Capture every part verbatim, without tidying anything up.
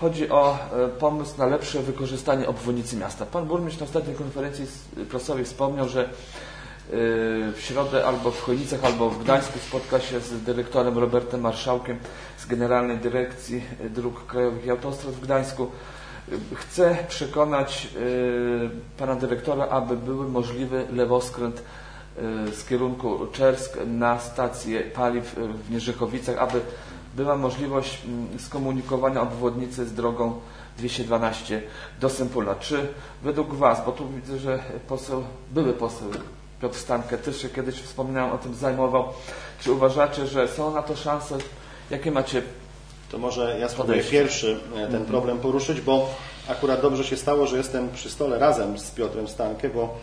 Chodzi o pomysł na lepsze wykorzystanie obwodnicy miasta. Pan burmistrz na ostatniej konferencji prasowej wspomniał, że w środę albo w Chojnicach, albo w Gdańsku spotka się z dyrektorem Robertem Marszałkiem z Generalnej Dyrekcji Dróg Krajowych i Autostrad w Gdańsku. Chce przekonać pana dyrektora, aby były możliwy lewoskręt z kierunku Czersk na stację paliw w Mierzechowicach, aby była możliwość skomunikowania obwodnicy z drogą dwieście dwanaście do Sępula. Czy według Was, bo tu widzę, że poseł, były poseł Piotr Stankę też się kiedyś wspominałem o tym zajmował, czy uważacie, że są na to szanse? Jakie macie? To może ja spróbuję pierwszy ten problem poruszyć, bo akurat dobrze się stało, że jestem przy stole razem z Piotrem Stankę, bo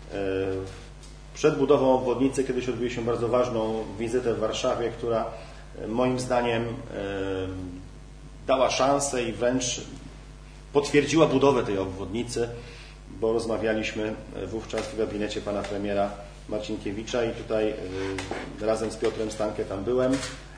przed budową obwodnicy kiedyś odbyliśmy bardzo ważną wizytę w Warszawie, która moim zdaniem dała szansę i wręcz potwierdziła budowę tej obwodnicy, bo rozmawialiśmy wówczas w gabinecie pana premiera Marcinkiewicza i tutaj razem z Piotrem Stankę tam byłem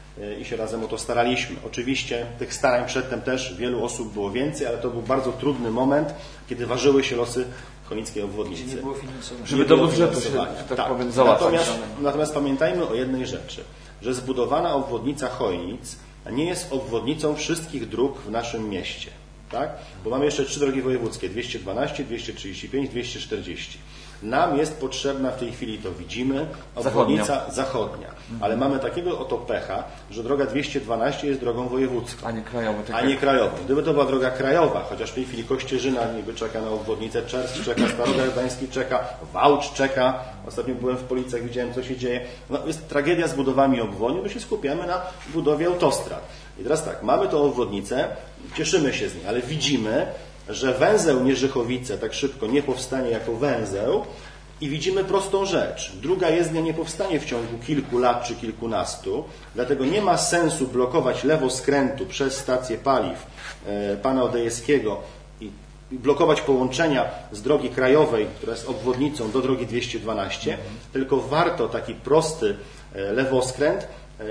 i się razem o to staraliśmy. Oczywiście tych starań przedtem też wielu osób było więcej, ale to był bardzo trudny moment, kiedy ważyły się losy chojnickiej obwodnicy. Nie było finansowania. Żeby do budżetu się, tak, tak powiem, załatwić. Natomiast, natomiast pamiętajmy o jednej rzeczy, że zbudowana obwodnica Chojnic nie jest obwodnicą wszystkich dróg w naszym mieście. Tak? Bo mamy jeszcze trzy drogi wojewódzkie, dwieście dwanaście, dwieście trzydzieści pięć, dwieście czterdzieści. Nam jest potrzebna w tej chwili, to widzimy, obwodnica zachodnia, zachodnia. Mhm. Ale mamy takiego oto pecha, że droga dwieście dwanaście jest drogą wojewódzką, a nie krajową. A nie krajową. Gdyby to była droga krajowa, chociaż w tej chwili Kościerzyna niby czeka na obwodnicę, Czersk czeka, Starogard Gdański czeka, Wałcz czeka. Ostatnio byłem w Policach, widziałem, co się dzieje. No, jest tragedia z budowami obwodnic, bo się skupiamy na budowie autostrad. I teraz tak, mamy tą obwodnicę, cieszymy się z niej, ale widzimy, że węzeł Mierzechowice tak szybko nie powstanie jako węzeł i widzimy prostą rzecz. Druga jezdnia nie powstanie w ciągu kilku lat czy kilkunastu, dlatego nie ma sensu blokować lewoskrętu przez stację paliw e, pana Odejewskiego i blokować połączenia z drogi krajowej, która jest obwodnicą, do drogi dwieście dwanaście, mhm. tylko warto taki prosty e, lewoskręt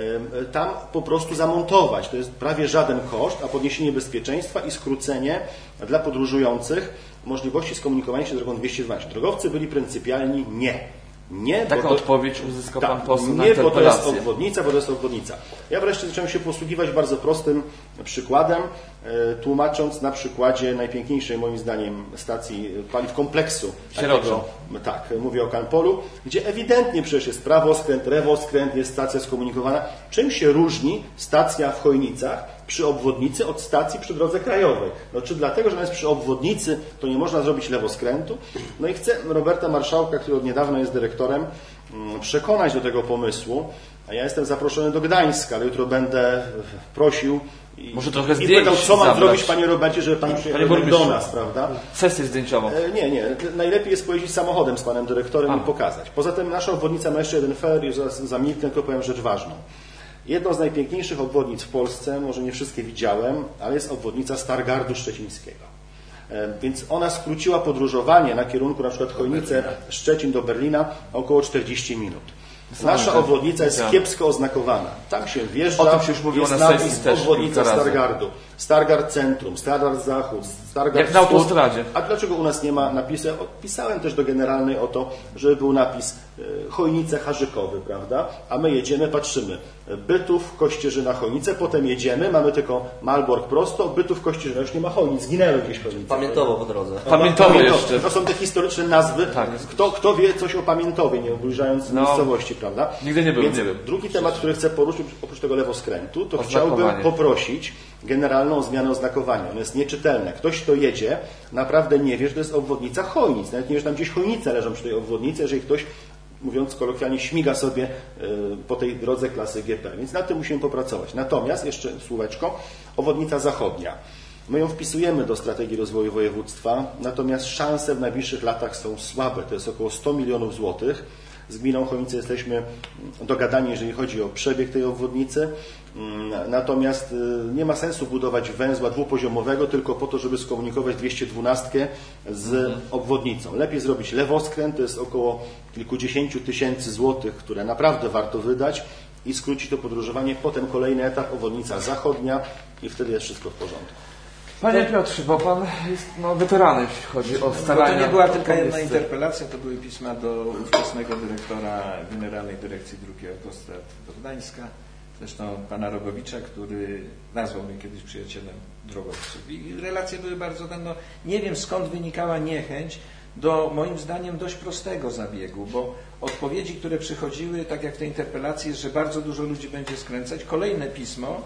tam po prostu zamontować. To jest prawie żaden koszt, a podniesienie bezpieczeństwa i skrócenie dla podróżujących możliwości skomunikowania się z drogą dwieście dwanaście. Drogowcy byli pryncypialni nie. Nie, Taką bo to, odpowiedź uzyskał tak, pan poseł na nie, bo to jest interpelację. obwodnica, bo to jest obwodnica. Ja wreszcie zacząłem się posługiwać bardzo prostym przykładem, tłumacząc na przykładzie najpiękniejszej moim zdaniem stacji paliw kompleksu. Takiego, tak, mówię o Kanpolu, gdzie ewidentnie przecież jest prawoskręt, lewoskręt, jest stacja skomunikowana. Czym się różni stacja w Chojnicach przy obwodnicy od stacji przy drodze krajowej? No, czy dlatego, że ona jest przy obwodnicy, to nie można zrobić lewoskrętu? No i chcę Roberta Marszałka, który od niedawna jest dyrektorem, przekonać do tego pomysłu. A ja jestem zaproszony do Gdańska, ale jutro będę prosił i, Może trochę i pytał, co mam zabrać. zrobić, panie Robercie, żeby pan przyjechał do nas, prawda? Sesję zdjęciową. E, nie, nie. Najlepiej jest pojeździć samochodem z panem dyrektorem A. i pokazać. Poza tym nasza obwodnica ma jeszcze jeden fer i zaraz zamilknę, tylko powiem rzecz ważną. Jedną z najpiękniejszych obwodnic w Polsce, może nie wszystkie widziałem, ale jest obwodnica Stargardu Szczecińskiego. E, więc ona skróciła podróżowanie na kierunku na przykład Chojnice, Szczecin do Berlina około czterdzieści minut. Nasza obwodnica jest kiepsko oznakowana. Tam się wjeżdża, o tym się już mówiło jest na napis sesji też obwodnica Stargardu. Stargard Centrum, Stargard Zachód, Stargard Jak na autostradzie. A dlaczego u nas nie ma napisu? Pisałem też do generalnej o to, żeby był napis Chojnice Harzykowy, prawda? A my jedziemy, patrzymy. Bytów, Kościerzyna, Chojnice, potem jedziemy, mamy tylko Malbork prosto, Bytów, Kościerzyna, już nie ma Chojnic, zginęły gdzieś Chojnice. Pamiętowo po drodze. Pamiętowo jeszcze. To są te historyczne nazwy. Tak. Kto, kto wie coś o Pamiętowie, nie ubliżając no, miejscowości, prawda? Nigdy nie było. Więc nie wiem. Drugi temat, który chcę poruszyć, oprócz tego lewoskrętu, to chciałbym poprosić generalną o zmianę oznakowania. Ono jest nieczytelne. Ktoś, kto jedzie, naprawdę nie wie, że to jest obwodnica Chojnic. Nawet nie wie, że tam gdzieś Chojnice leżą przy tej obwodnicy, jeżeli ktoś, mówiąc kolokwialnie, śmiga sobie po tej drodze klasy G P. Więc nad tym musimy popracować. Natomiast, jeszcze słóweczko, obwodnica zachodnia. My ją wpisujemy do strategii rozwoju województwa, natomiast szanse w najbliższych latach są słabe. To jest około sto milionów złotych. Z gminą Chojnice jesteśmy dogadani, jeżeli chodzi o przebieg tej obwodnicy. Natomiast nie ma sensu budować węzła dwupoziomowego tylko po to, żeby skomunikować dwieście dwanaście z obwodnicą. Lepiej zrobić lewoskręt, to jest około kilkudziesięciu tysięcy złotych, które naprawdę warto wydać i skrócić to podróżowanie. Potem kolejny etap, obwodnica zachodnia i wtedy jest wszystko w porządku. Panie to... Piotrze, bo Pan jest no, weteranem, jeśli chodzi o starania. Bo to nie była tylko jedna interpelacja, to były pisma do ówczesnego dyrektora Generalnej Dyrekcji Dróg i Autostrad do Gdańska, zresztą pana Rogowicza, który nazwał mnie kiedyś przyjacielem drogowców. I relacje były bardzo no, nie wiem skąd wynikała niechęć do moim zdaniem dość prostego zabiegu, bo odpowiedzi, które przychodziły, tak jak w tej interpelacji, jest, że bardzo dużo ludzi będzie skręcać. Kolejne pismo,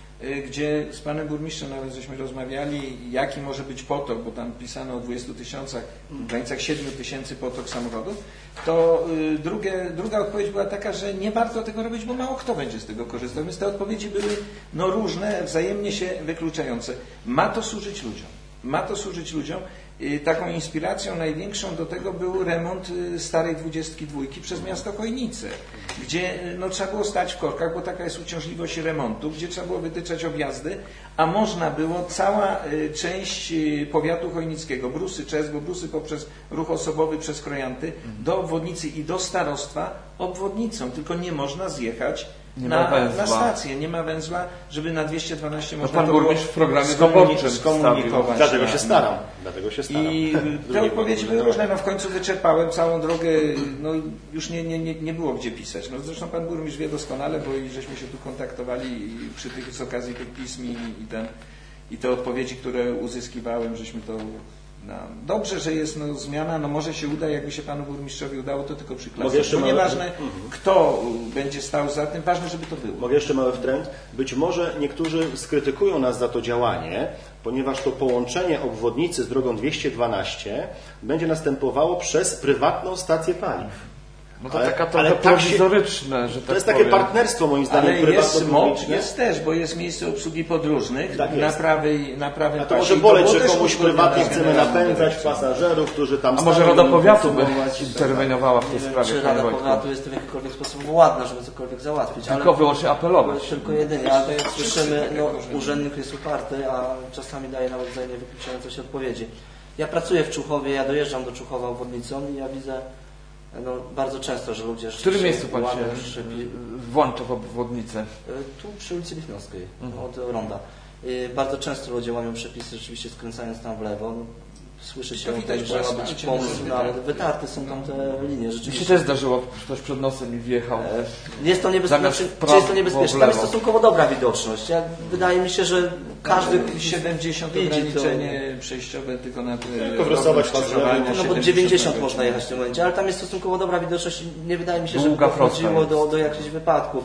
gdzie z panem burmistrzem nawet żeśmy rozmawiali, jaki może być potok, bo tam pisano o dwudziestu tysiącach, w granicach siedmiu tysięcy potok samochodów, to drugie, druga odpowiedź była taka, że nie warto tego robić, bo mało kto będzie z tego korzystał. Więc te odpowiedzi były no, różne, wzajemnie się wykluczające. Ma to służyć ludziom. Ma to służyć ludziom. Taką inspiracją największą do tego był remont starej dwudziestki dwójki przez miasto Chojnice, gdzie no, trzeba było stać w korkach, bo taka jest uciążliwość remontu, gdzie trzeba było wytyczać objazdy, a można było cała część powiatu chojnickiego, Brusy, Czes, bo Brusy poprzez ruch osobowy przez Krojanty do obwodnicy i do starostwa obwodnicą, tylko nie można zjechać Na, na stację, nie ma węzła, żeby na dwieście dwanaście można pan to było w programie skomunikować. skomunikować dlatego się staram. Dlatego się staram. I te odpowiedzi były różne. No w końcu wyczerpałem całą drogę, no już nie, nie, nie, nie było gdzie pisać. No zresztą pan burmistrz wie doskonale, bo i żeśmy się tu kontaktowali przy tych, z okazji tych pism i, i, ten, i te odpowiedzi, które uzyskiwałem, żeśmy to... No, dobrze, że jest no, zmiana, no może się uda, jakby się panu burmistrzowi udało, to tylko przyklasać. Bo nieważne, mały... kto będzie stał za tym, ważne, żeby to było. Mogę jeszcze mały wtręt? Być może niektórzy skrytykują nas za to działanie, ponieważ to połączenie obwodnicy z drogą dwieście dwanaście będzie następowało przez prywatną stację paliw. No to ale, taka trochę prowizoryczne, tak że tak to jest powiem. Takie partnerstwo moim zdaniem ale jest, moc, jest też, bo jest miejsce obsługi podróżnych tak na prawej na prawym A to może boleć, że komuś prywatnie chcemy napędzać pasażerów, którzy tam... A może Rada Powiatu by interweniowała w tej nie sprawie? Czy Rada Powiatu jest w jakikolwiek sposób władna, żeby cokolwiek załatwić. Tylko ale wyłącznie apelować. Tylko jedynie, ale jak słyszymy, no, urzędnik jest uparty, a czasami daje nawet wzajemnie wykluczające się odpowiedzi. Ja pracuję w Czuchowie, ja dojeżdżam do Czuchowa obwodnicą i ja widzę no, bardzo często, że ludzie... W którym miejscu pan się włącza w obwodnicę? Tu przy ulicy Lichnowskiej, mhm. od Ronda. Bardzo często ludzie łamią przepisy, rzeczywiście skręcając tam w lewo. No, słyszy się o tym, że ma być pomysł, no, ale wytarte są tam te linie. Rzeczywiście. Mi się też zdarzyło, ktoś przed nosem mi wjechał. Jest to niebezpieczne. Czy jest to niebezpieczne? Tam jest stosunkowo dobra widoczność. Ja, wydaje mi się, że każdy siedemdziesiąt ograniczenie to... przejściowe tylko na tylko wrysować no bo dziewięćdziesiąt można jechać w tym momencie, ale tam jest stosunkowo dobra widoczność. Nie wydaje mi się, że dochodziło do, do jakichś wypadków.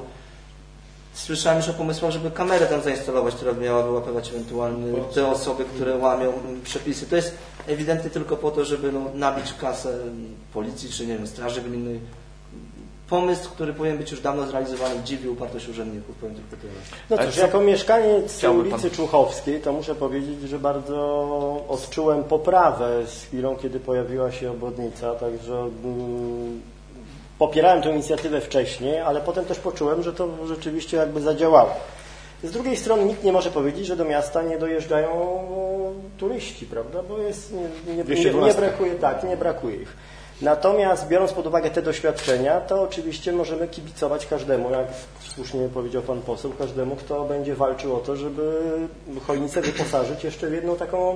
Słyszałem już o pomysłach, żeby kamerę tam zainstalować, która by miała wyłapywać ewentualnie te osoby, które łamią przepisy. To jest ewidentnie tylko po to, żeby no, nabić kasę policji, czy nie wiem, straży gminnej. Pomysł, który powinien być już dawno zrealizowany, dziwi upartość urzędników, powiem tylko tyle. No cóż, jako mieszkaniec ulicy Czuchowskiej, to muszę powiedzieć, że bardzo odczułem poprawę z chwilą, kiedy pojawiła się obwodnica, także... Mm, popierałem tę inicjatywę wcześniej, ale potem też poczułem, że to rzeczywiście jakby zadziałało. Z drugiej strony nikt nie może powiedzieć, że do miasta nie dojeżdżają turyści, prawda? Bo jest, nie, nie, nie, nie brakuje, tak, nie brakuje ich. Natomiast biorąc pod uwagę te doświadczenia, to oczywiście możemy kibicować każdemu, jak słusznie powiedział pan poseł, każdemu, kto będzie walczył o to, żeby Chojnicę wyposażyć jeszcze w jedną taką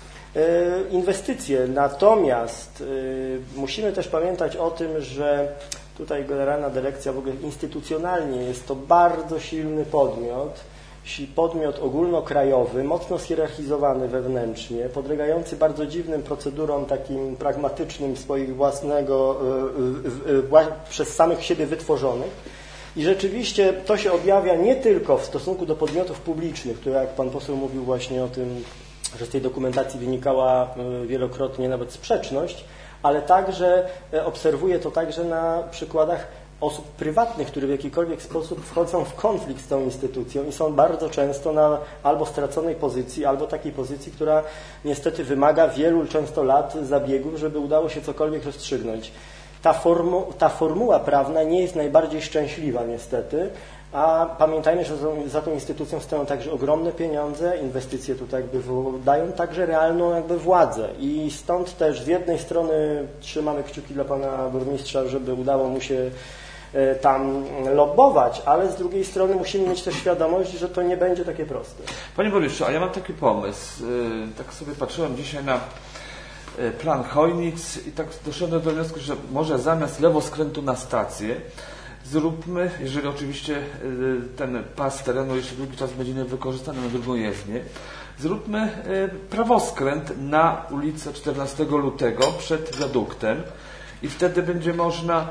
inwestycje. Natomiast y, musimy też pamiętać o tym, że tutaj Generalna Dyrekcja w ogóle instytucjonalnie jest to bardzo silny podmiot, podmiot ogólnokrajowy, mocno schierarchizowany wewnętrznie, podlegający bardzo dziwnym procedurom takim pragmatycznym swoich własnego, y, y, y, przez samych siebie wytworzonych. I rzeczywiście to się objawia nie tylko w stosunku do podmiotów publicznych, które jak pan poseł mówił właśnie o tym, że z tej dokumentacji wynikała wielokrotnie nawet sprzeczność, ale także obserwuję to także na przykładach osób prywatnych, które w jakikolwiek sposób wchodzą w konflikt z tą instytucją i są bardzo często na albo straconej pozycji, albo takiej pozycji, która niestety wymaga wielu często lat zabiegów, żeby udało się cokolwiek rozstrzygnąć. Ta, formu, ta formuła prawna nie jest najbardziej szczęśliwa niestety, a pamiętajmy, że za tą instytucją stoją także ogromne pieniądze, inwestycje tutaj jakby dają także realną jakby władzę i stąd też z jednej strony trzymamy kciuki dla pana burmistrza, żeby udało mu się tam lobbować, ale z drugiej strony musimy mieć też świadomość, że to nie będzie takie proste. Panie burmistrzu, a ja mam taki pomysł. Tak sobie patrzyłem dzisiaj na plan Chojnic i tak doszedłem do wniosku, że może zamiast lewoskrętu na stację zróbmy, jeżeli oczywiście ten pas terenu jeszcze długi czas będzie wykorzystany na drugą jezdnię, zróbmy prawoskręt na ulicę czternastego lutego przed wiaduktem i wtedy będzie można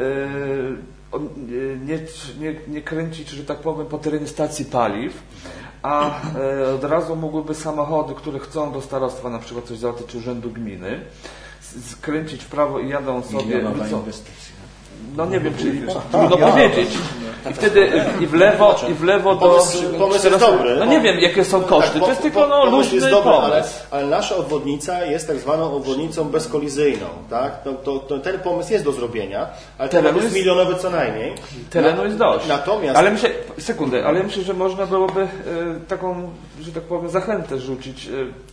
nie, nie, nie kręcić, że tak powiem, po terenie stacji paliw, a od razu mogłyby samochody, które chcą do starostwa na przykład coś załatwić, czy urzędu gminy, skręcić w prawo i jadą sobie. No nie wiem, czy trudno powiedzieć. I wtedy i w lewo, i w lewo do... Pomysł, pomysł jest dobry. No nie wiem, jakie są koszty. Tak, to jest tylko no, pomysł luźny jest dobry, pomysł. ale, ale nasza obwodnica jest tak zwaną obwodnicą bezkolizyjną. Tak? To, to, to ten pomysł jest do zrobienia, ale terenu jest milionowy co najmniej. Terenu jest dość. Natomiast... Ale myślę, sekundę, ale myślę, że można byłoby e, taką, że tak powiem, zachętę rzucić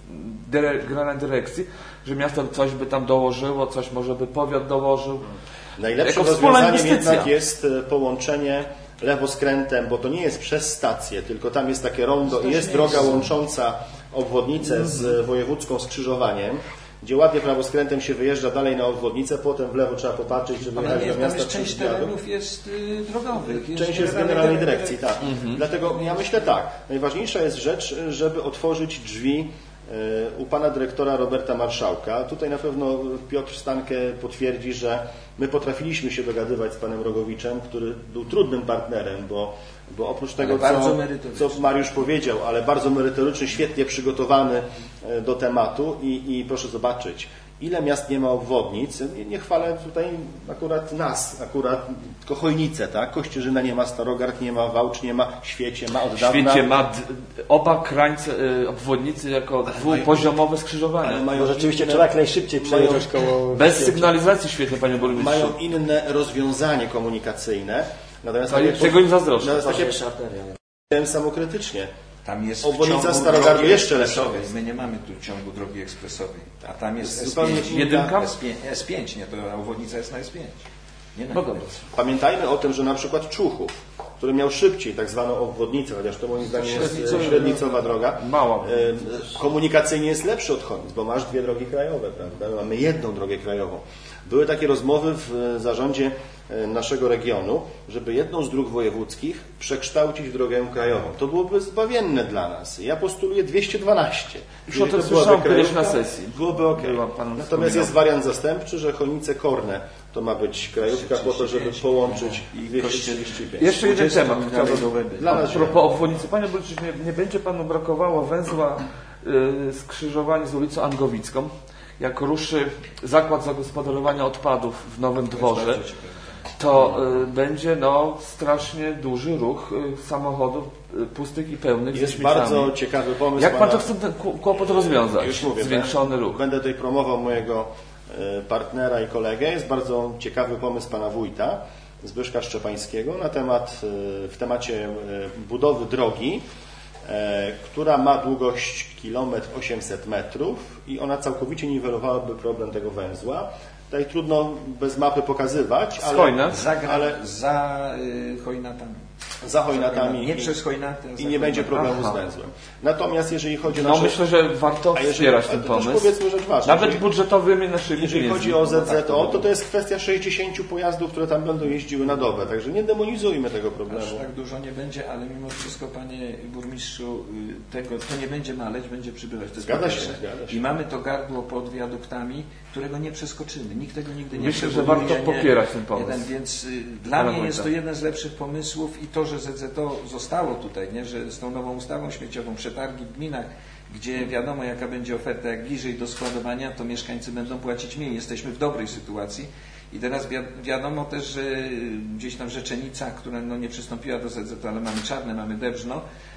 e, generalnej dyrekcji, że miasto coś by tam dołożyło, coś może by powiat dołożył. Najlepszym rozwiązaniem jednak jest połączenie lewoskrętem, bo to nie jest przez stację, tylko tam jest takie rondo i jest droga łącząca obwodnicę z wojewódzką skrzyżowaniem, gdzie ładnie prawoskrętem się wyjeżdża dalej na obwodnicę, potem w lewo trzeba popatrzeć, żeby ale jechać nie, do miasta. Jest część terenów jest y, drogowych. Jest część jest z generalnej dyrekcji, tak. Mhm. Dlatego ja myślę tak, najważniejsza jest rzecz, żeby otworzyć drzwi u pana dyrektora Roberta Marszałka. Tutaj na pewno Piotr Stankę potwierdzi, że my potrafiliśmy się dogadywać z panem Rogowiczem, który był trudnym partnerem, bo, bo oprócz tego, co, co Mariusz powiedział, ale bardzo merytoryczny, świetnie przygotowany do tematu i, i proszę zobaczyć, ile miast nie ma obwodnic. Nie, nie chwalę tutaj akurat nas, akurat tylko Chojnice, tak? Kościerzyna nie ma, Starogard nie ma, Wałcz nie ma, Świecie ma od dawna. Świecie ma d- oba krańce y, obwodnicy jako dwupoziomowe skrzyżowania. Mają no rzeczywiście inne, trzeba jak najszybciej przejeżdżać koło... Bez Świecie. Sygnalizacji świetnie, panie burmistrzu. Mają inne rozwiązanie komunikacyjne. Natomiast no, takie, czego im zazdroszczę. Takie samokrytycznie. Tam jest obwodnica Starogardu jeszcze lepsza. My nie mamy tu ciągu drogi ekspresowej, a tam jest zupełnie S pięć. Jedynka? S pięć, nie, to obwodnica jest na S pięć. Nie na no Pamiętajmy o tym, że na przykład Człuchów, który miał szybciej tak zwaną obwodnicę, chociaż to moim zdaniem jest średnicowa droga, mała. Komunikacyjnie jest lepszy od Chojnic, bo masz dwie drogi krajowe, prawda? Mamy jedną drogę krajową. Były takie rozmowy w zarządzie naszego regionu, żeby jedną z dróg wojewódzkich przekształcić w drogę krajową. To byłoby zbawienne dla nas. Ja postuluję dwieście dwanaście. Już o tym słyszałem kiedyś na sesji. Byłoby ok. Natomiast jest wariant zastępczy, że Chojnice-Korne to ma być krajówka po to, żeby połączyć dwieście trzydzieści pięć. Jeszcze jeden temat chciałbym. A propos obwodnicy. Panie burmistrzu, nie, nie będzie panu brakowało węzła y, skrzyżowania z ulicą Angowicką, jak ruszy zakład zagospodarowania odpadów w Nowym Dworze, to y, będzie no, strasznie duży ruch y, samochodów y, pustych i pełnych. Jest bardzo ciekawy pomysł. Jak pan to chce ten kłopot rozwiązać? Już mówię, zwiększony będę, ruch. Będę tutaj promował mojego y, partnera i kolegę. Jest bardzo ciekawy pomysł pana wójta Zbyszka Szczepańskiego na temat, y, w temacie y, budowy drogi, która ma długość kilometr osiemset metrów i ona całkowicie niwelowałaby problem tego węzła. Tutaj trudno bez mapy pokazywać, ale, za, ale za y, Chojnatami. Za Chojnatami. Nie przez Chojnaty. I nie będzie problemu Aha. z węzłem. Natomiast jeżeli chodzi o No nasze... myślę, że warto jeżeli, wspierać ten pomysł. Powiedzmy rzecz ważna. Nawet jeżeli, budżetowymi naszymi Jeżeli pieniędzmi. Chodzi o Z Z O, to to jest kwestia sześćdziesięciu pojazdów, które tam będą jeździły na dobę. Także nie demonizujmy tego problemu. Aż tak dużo nie będzie, ale mimo wszystko, panie burmistrzu, tego, to nie będzie maleć, będzie przybywać. To zgadza się, zgadza się. I mamy to gardło pod wiaduktami, którego nie przeskoczymy. Nikt tego nigdy nie Myślę, że warto popierać ten pomysł. Jeden, więc y, dla mnie jest to jeden z lepszych pomysłów i to, że Z Z O zostało tutaj, nie? Że z tą nową ustawą śmieciową, przetargi w gminach, gdzie wiadomo jaka będzie oferta, jak bliżej do składowania, to mieszkańcy będą płacić mniej. Jesteśmy w dobrej sytuacji. I teraz wi- wiadomo też, że gdzieś tam Rzeczenica, która no nie przystąpiła do Z Z O, ale mamy Czarne, mamy Debrzno,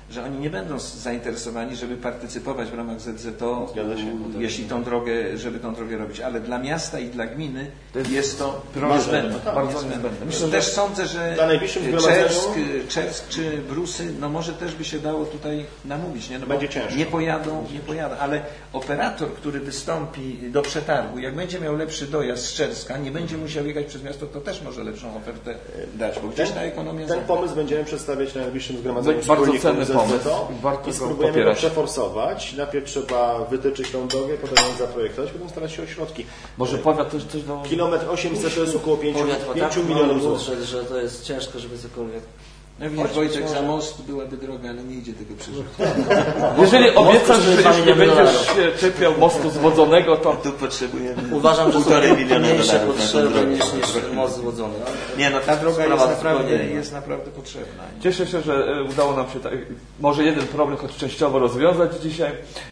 że oni nie będą zainteresowani, żeby partycypować w ramach Z Z O, Zgadza się. jeśli tą drogę, żeby tą drogę robić, ale dla miasta i dla gminy To jest jest to priorytet, niezbędne. bardzo niezbędne. niezbędne. Myślę, Też że sądzę, że na najbliższym zgromadzeniu- Czersk, Czersk czy Brusy, no może też by się dało tutaj namówić, nie? No bo Będzie ciężko. nie pojadą, nie pojadą, ale operator, który wystąpi do przetargu, jak będzie miał lepszy dojazd z Czerska, nie będzie musiał jechać przez miasto, to też może lepszą ofertę dać, bo gdzieś ta ekonomia... Ten pomysł będziemy przedstawiać na najbliższym zgromadzeniu Bardzo wspólników cenny Z Z O pomysł. Warto i go spróbujemy go popierać. przeforsować. Najpierw trzeba wytyczyć tą drogę, potem ją zaprojektować, potem starać się o środki. może powiat też coś do... Kilometr osiemset to jest około pięciu Powiat ma tak milionów mały złotych. budżet, że to jest ciężko, żeby cokolwiek... No widzisz, Wojtek, za most byłaby droga, ale nie idzie tego przeżyć. Jeżeli obiecasz, że kosztuje już nie dwa miliony będziesz się czepiał mostu zwodzonego, to Tu potrzebujemy Uważam, że są półtorej miliona mniejsze dolarów na tą potrzeby drogę. niż, niż most zwodzony. Nie, no ta droga Sprawa jest naprawdę, zupełnie inna. jest naprawdę potrzebna. cieszę się, że e, udało nam się tak, może jeden problem choć częściowo rozwiązać dzisiaj.